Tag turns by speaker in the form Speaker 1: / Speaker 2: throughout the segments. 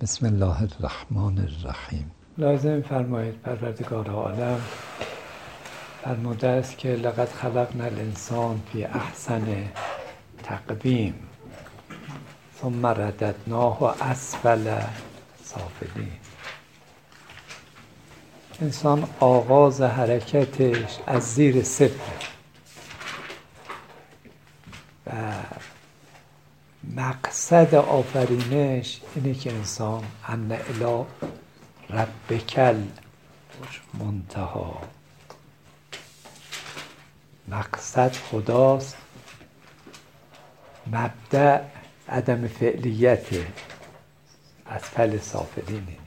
Speaker 1: بسم الله الرحمن الرحیم.
Speaker 2: لازم فرمایید پروردگار عالم فرموده است که لقد خلقنا الانسان فی احسن تقویم ثم رددناه اسفل سافلین. انسان آغاز حرکتش از زیر صفر و مقصد آفرینش اینه که انسان ان الی ربک المنتهی، مقصد خداست، مبدأ عدم فعلیت اسفل سافلین دیگه.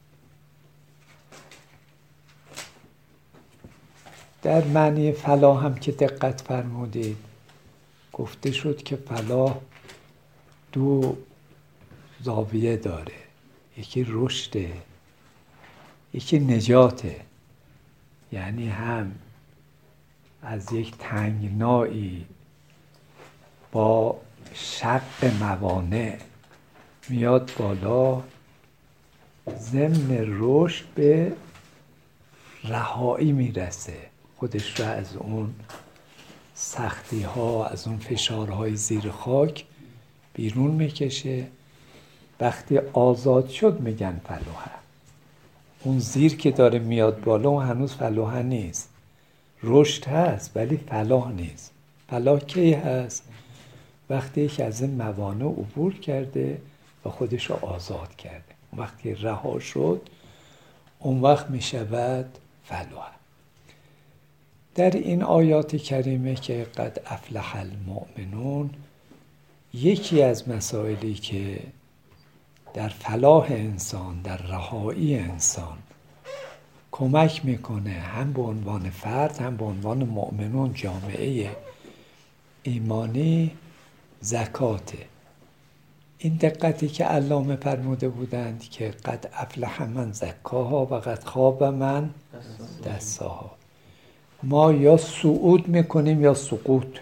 Speaker 2: در معنی فلاح هم که دقت فرمودید گفته شد که فلاح دو زاویه داره، یکی رشده، یکی نجاته. یعنی هم از یک تنگنایی با شق موانع میاد بالا، ضمن رشد به رهایی میرسه، خودش رو از اون سختی ها، از اون فشارهای زیر خاک بیرون میکشه. وقتی آزاد شد میگن فلاحه. اون زیر که داره میاد بالا اون هنوز فلاحه نیست، رشد هست ولی فلاح نیست. فلاح کی هست؟ وقتی که از این موانع عبور کرده و خودش رو آزاد کرده، وقتی رها شد اون وقت میشود فلاح. در این آیات کریمه که قد افلح المؤمنون، یکی از مسائلی که در فلاح انسان، در رهایی انسان کمک میکنه، هم به عنوان فرد هم به عنوان مؤمنون، جامعه ایمانی، زکاته. این دقتی که علامه فرموده بودند که قد افلح من زکاها و قد خاب من دساها. ما یا صعود میکنیم یا سقوط،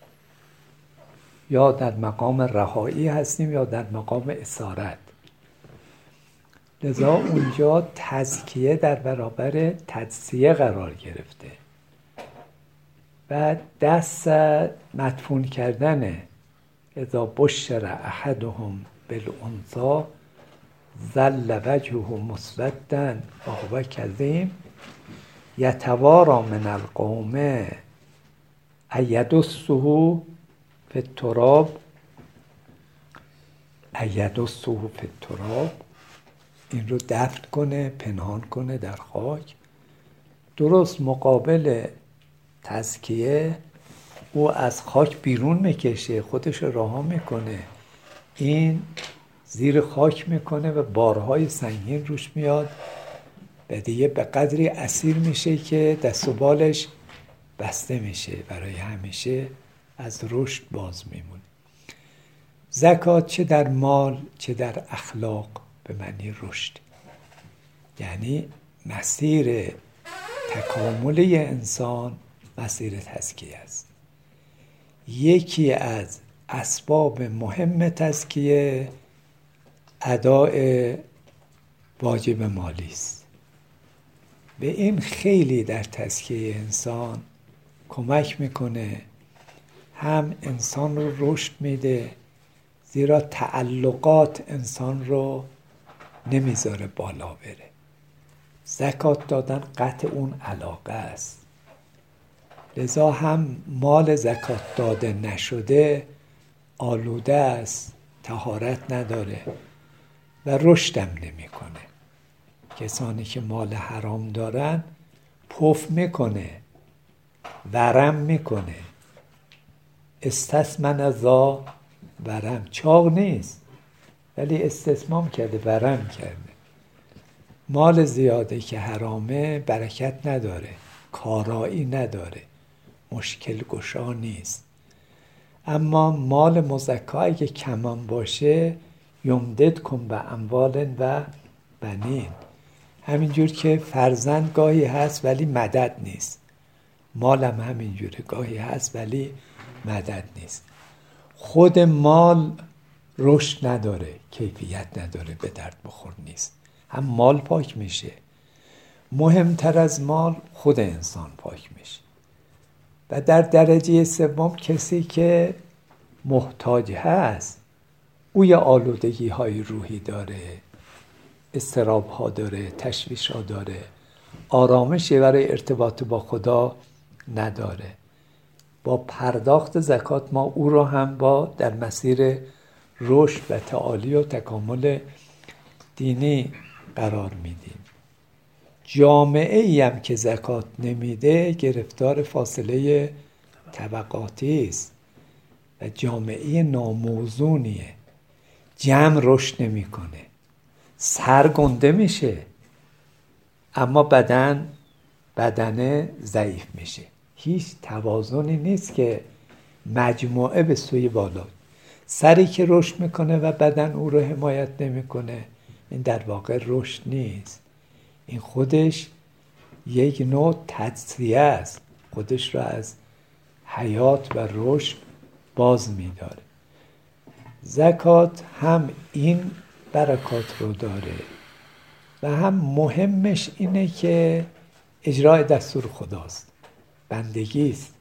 Speaker 2: یا در مقام رهایی هستیم یا در مقام اسارت. لذا اونجا تزکیه در برابر تجزیه قرار گرفته و دست مدفون کردنه. اذا بشر احدهم بالانثی ظل وجهه مسودا وهو کظیم یتواری من القوم ایدسه فی التراب این رو دفن کنه، پنهان کنه در خاک. درست مقابل تزکیه او از خاک بیرون میکشه، خودش رها میکنه، این زیر خاک میکنه و بارهای سنگین روش میاد و دیگه به قدری اسیر میشه که دست و بالش بسته میشه، برای همیشه از رشد باز میمونه. زکات چه در مال چه در اخلاق به معنی رشد، یعنی مسیر تکامل انسان مسیر تزکیه است. یکی از اسباب مهم تزکیه اداء واجب مالی است. به این خیلی در تزکیه انسان کمک میکنه، هم انسان رو رشد میده، زیرا تعلقات انسان رو نمیذاره بالا بره. زکات دادن قطع اون علاقه است. لذا هم مال زکات داده نشده آلوده است، طهارت نداره و رشدم نمیکنه. کسانی که مال حرام دارن پف میکنه، ورم میکنه. استثمن ذا ورم، چاق نیست ولی استثمام کرده، ورم کرده. مال زیاده که حرامه برکت نداره، کارایی نداره، مشکل گشا نیست. اما مال مزکا اگه کمان باشه یمدد کن به اموال و بنین. همینجور که فرزند گاهی هست ولی مدد نیست، مالم همینجوره، گاهی هست ولی مدد نیست. خود مال رشد نداره، کیفیت نداره، به درد بخور نیست. هم مال پاک میشه، مهمتر از مال خود انسان پاک میشه. و در درجه سوم کسی که محتاج هست، او یه آلودگی های روحی داره، اضطراب ها داره، تشویش ها داره، آرامشی برای ارتباط با خدا نداره. با پرداخت زکات ما او رو هم در مسیر رشد و تعالی و تکامل دینی قرار میدیم. جامعه ای هم که زکات نمیده گرفتار فاصله طبقاتی است و جامعه ناموزونیه. جمع رشد نمیکنه، سر گنده میشه، اما بدن ضعیف میشه. هیچ توازنی نیست که مجموعه به سوی بالا. سری که رشد میکنه و بدن او رو حمایت نمیکنه، این در واقع رشد نیست. این خودش یک نوع تجزیه است، خودش رو از حیات و رشد باز میداره. زکات هم این برکات رو داره و هم مهمش اینه که اجرای دستور خداست، بندگی است.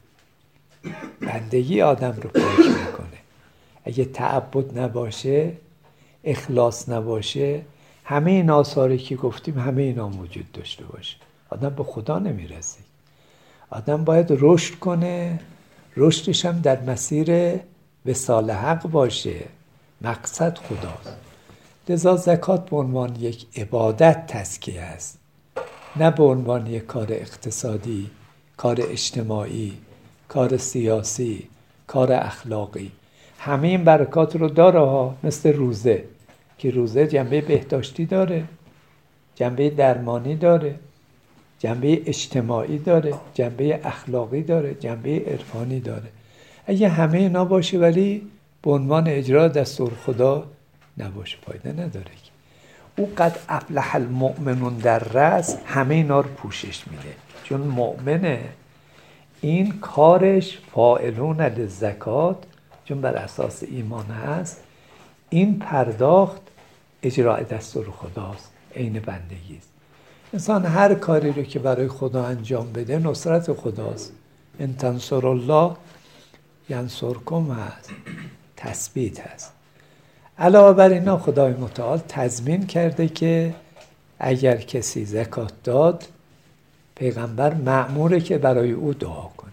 Speaker 2: بندگی آدم رو پاک میکنه. اگه تعبد نباشه، اخلاص نباشه، همه این آثاری که گفتیم همه اینا موجود داشته باشه، آدم به خدا نمیرسه. آدم باید رشد کنه، رشدش هم در مسیر وصال حق باشه، مقصد خداست. لذا زکات به عنوان یک عبادت تزکیه است، نه به عنوان یک کار اقتصادی، کار اجتماعی، کار سیاسی، کار اخلاقی. همه این برکات رو داره ها، مثل روزه که روزه جنبه بهداشتی داره، جنبه درمانی داره، جنبه اجتماعی داره، جنبه اخلاقی داره، جنبه عرفانی داره. اگه همه اینا باشه ولی به عنوان اجرا دستور خدا نباشه، فایده نداره. او قد افلح المؤمنون در رأس همه اینا رو پوشش میده، چون مؤمنه. این کارش فاعلون للزکات، چون بر اساس ایمان هست. این پرداخت اجرای دستور خداست، عین بندگی است. انسان هر کاری رو که برای خدا انجام بده نصرت خداست. ان تنصر الله ینصرکم هست، تثبیت هست. علاوه بر اینا خدای متعال تضمین کرده که اگر کسی زکات داد، پیغمبر مأموره که برای او دعا کنه.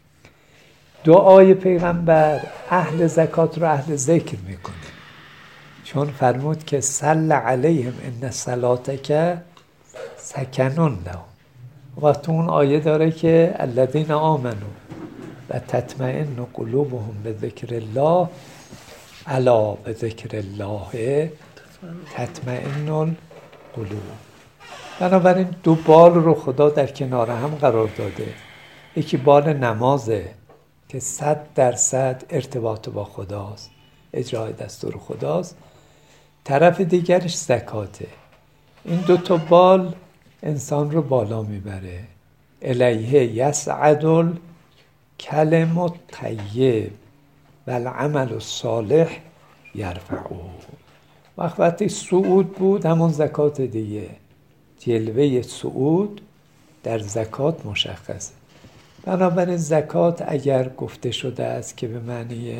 Speaker 2: دعای پیغمبر اهل زکات رو اهل ذکر میکنه، چون فرمود که صل علیهم ان صلاتک سکن لهم. و تو اون آیه داره که الذین آمنوا و تطمئن قلوبهم بذکر الله الا بذکر الله تطمئن القلوب. بنابراین دو بال رو خدا در کنار هم قرار داده. یکی بال نمازه که 100% ارتباط با خداست، اجرای دستور خداست. طرف دیگرش زکاته. این دو تا بال انسان رو بالا میبره. الیه یصعد الکلم الطیب و العمل الصالح یرفعه. وقتی صعود بود همون زکات دیگه. جلوه صعود در زکات مشخصه. بنابراین زکات اگر گفته شده است که به معنی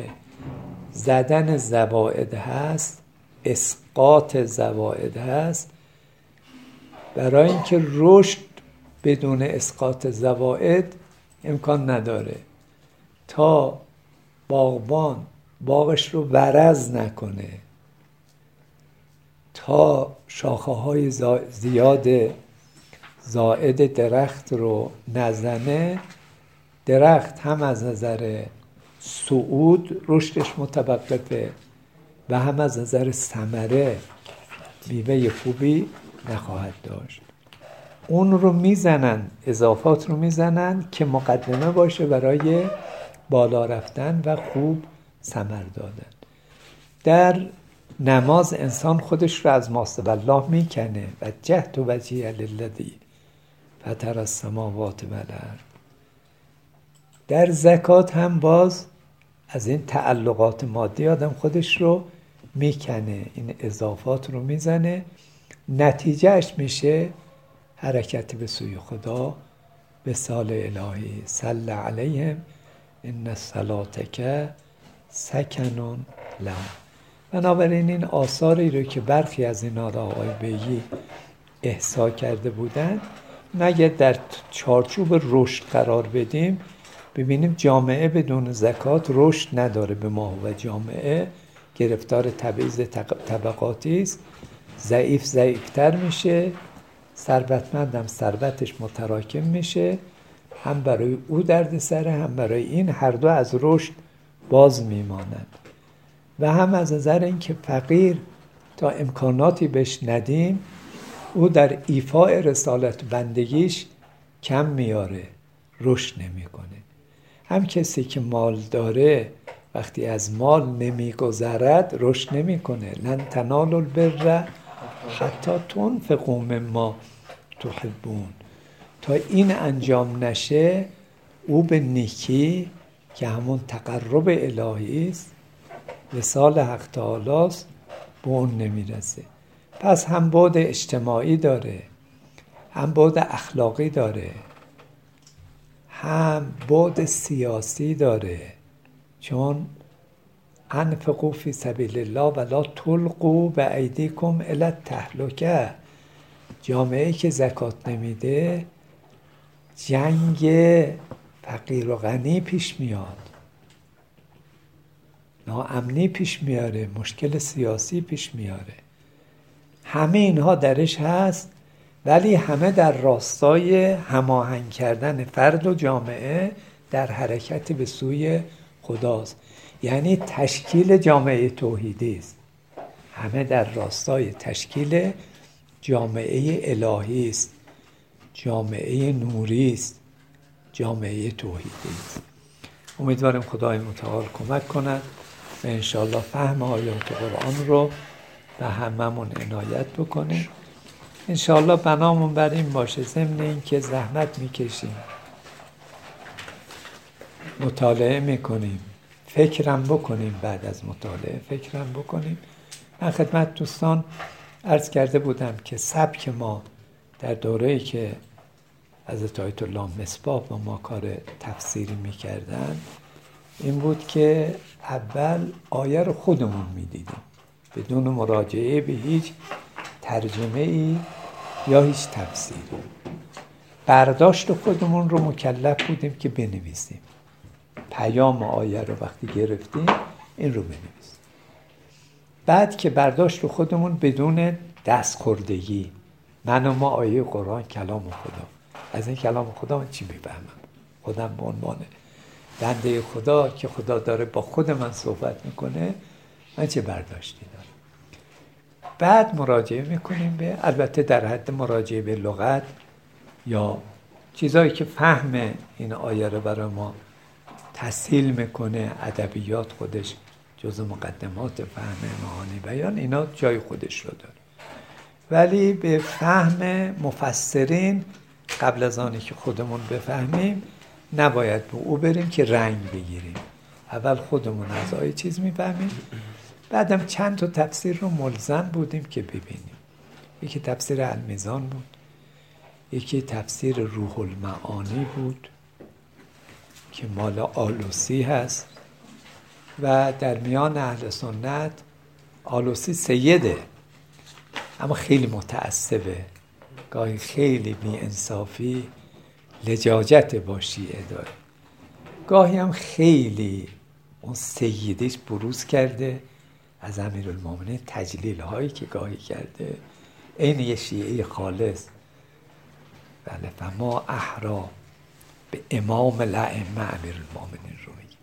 Speaker 2: زدن زوائد هست، اسقاط زوائد هست، برای اینکه رشد بدون اسقاط زوائد امکان نداره. تا باغبان باغش رو ورز نکنه، تا شاخه های زیاد زائد درخت رو نزنه، درخت هم از نظر صعود رشدش متوقفه و هم از نظر ثمره میوه خوبی نخواهد داشت. اون رو میزنن، اضافات رو میزنن که مقدمه باشه برای بالا رفتن و خوب ثمر دادن. در نماز انسان خودش رو از ماست والله میکنه و جهت و وجهی للذی فطر السماوات و الارض. در زکات هم باز از این تعلقات مادی آدم خودش رو میکنه، این اضافات رو میزنه، نتیجهش میشه حرکت به سوی خدا به سال الهی صل علیهم ان صلاتک سکن لهم. بنابراین این آثاری رو که برخی از اینا را آقای بیگی احصا کرده بودن نگه در چارچوب رشد قرار بدیم، ببینیم جامعه بدون زکات رشد نداره. به ما و جامعه گرفتار تبعیض طبقاتی است، ضعیفتر میشه، ثروتمندم ثروتش متراکم میشه، هم برای او دردسره، هم برای این، هر دو از رشد باز میمانند. و هم از نظر اینکه فقیر تا امکاناتی بهش ندیم او در ایفاء رسالت بندگیش کم میاره، رشد نمیکنه. هم کسی که مال داره وقتی از مال نمیگذرد رشد نمیکنه. لن تنالوا البر حتی تنفقوا مما تحبون. تا این انجام نشه او به نیکی که همون تقرب الهی است، وصال حق تعالی است، به اون نمیرسه. پس هم بعد اجتماعی داره، هم بعد اخلاقی داره، هم بعد سیاسی داره. چون انفقوا فی سبیل الله ولا تلقوا بایدیکم الی التهلکه. جامعه‌ای که زکات نمیده جنگ فقیر و غنی پیش میاد، ناامنی پیش میاره، مشکل سیاسی پیش میاره. همه اینها درش هست، ولی همه در راستای هماهنگ کردن فرد و جامعه در حرکت به سوی خداست. یعنی تشکیل جامعه توحیدی است. همه در راستای تشکیل جامعه الهی است، جامعه نوری است، جامعه توحیدی است. امیدوارم خدای متعال کمک کند و انشاءالله فهم آیات قرآن رو به هممون عنایت بکنه. انشاءالله بنامون بر این باشه، ضمن این که زحمت میکشیم، مطالعه میکنیم، فکرم بکنیم، بعد از مطالعه فکرم بکنیم. من خدمت دوستان عرض کرده بودم که سبک ما در دوره‌ای که حضرت آیت الله مصباح با ما کار تفسیری میکردن این بود که اول آیه رو خودمون میدیدیم بدون مراجعه به هیچ ترجمه ای یا هیچ تفسیری. برداشت خودمون رو مکلف بودیم که بنویسیم. پیام آیه رو وقتی گرفتیم این رو بنویسیم. بعد که برداشت رو خودمون بدون دستخوردگی، من و ما آیه قرآن کلام خدا، از این کلام خدا من چی میفهمم؟ خودم به عنوان بنده خدا که خدا داره با خود من صحبت میکنه من چه برداشتی دارم؟ بعد مراجعه میکنیم به، البته در حد مراجعه به لغت یا چیزایی که فهم این آیه رو برای ما تسهیل میکنه. ادبیات خودش جزء مقدمات فهم معانی بیان، اینا جای خودش رو داره. ولی به فهم مفسرین قبل از آنی که خودمون بفهمیم نباید به او بریم که رنگ بگیریم. اول خودمون از آیه چیز میفهمیم، بعدم چند تا تفسیر رو ملزم بودیم که ببینیم. یکی تفسیر المیزان بود، یکی تفسیر روح المعانی بود که مال آلوسی هست و در میان اهل سنت آلوسی سیده، اما خیلی متعصبه، گاهی خیلی بی انصافی لجاجت با شیعه داره، گاهی هم خیلی اون سیدیش بروز کرده. از امیرالمومنین تجلیل هایی که گاهی کرده این یه شیعه خالص. بله، فما احرا به امام الائمه امیرالمومنین رو میگه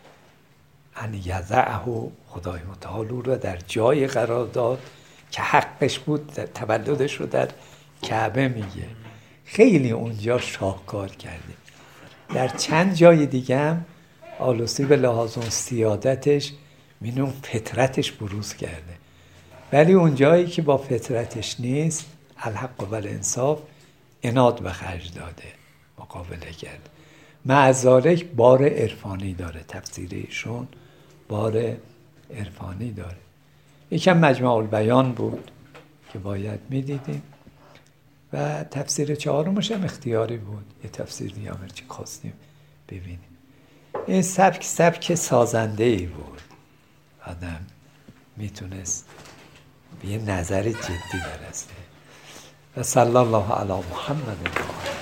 Speaker 2: ان یضعه، خدای متعال او رو در جای قرار داد که حقش بود. تولدش رو در کعبه میگه، خیلی اونجا شاهکار کرده. در چند جای دیگه هم آلوسی به لحاظ اون سیادتش مینون فطرتش بروز کرده، ولی اون جایی که با فطرتش نیست الحق و الانصاف عناد به خرج داده، مقابله کرد. مع ذالک بار عرفانی داره، تفسیر ایشون بار عرفانی داره. یکم مجمع البیان بود که باید میدیدیم و تفسیر چهارمش هم اختیاری بود، یه تفسیر دیگه هم چی خواستیم ببینیم. این سبک سازنده ای بود، آدم میتونست به یه نظر جدی برسه. و صلی الله علی محمد و آله.